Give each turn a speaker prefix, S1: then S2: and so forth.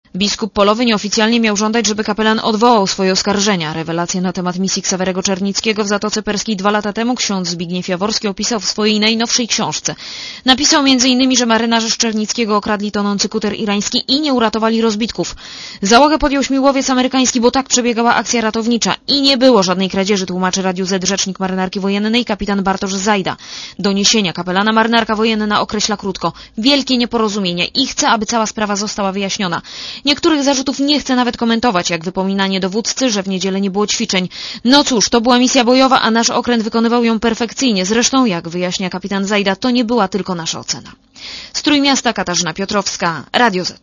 S1: Biskup Polowy nieoficjalnie miał żądać, żeby kapelan odwołał swoje oskarżenia. Rewelacje na temat misji Ksawerego Czernickiego w Zatoce Perskiej 2 lata temu ksiądz Zbigniew Jaworski opisał w swojej najnowszej książce. Napisał m.in., że marynarze z Czernickiego okradli tonący kuter irański i nie uratowali rozbitków. Załogę podjął śmigłowiec amerykański, bo tak przebiegała akcja ratownicza. I nie było żadnej kradzieży, tłumaczy Radiu Z rzecznik marynarki wojennej kapitan Bartosz Zajda. Doniesienia kapelana marynarka wojenna określa krótko: wielkie nieporozumienie i chce, aby cała sprawa została wyjaśniona. Niektórych zarzutów nie chce nawet komentować, jak wypominanie dowódcy, że w niedzielę nie było ćwiczeń. No cóż, to była misja bojowa, a nasz okręt wykonywał ją perfekcyjnie. Zresztą, jak wyjaśnia kapitan Zajda, to nie była tylko nasza ocena. Z Trójmiasta Katarzyna Piotrowska, Radio Z.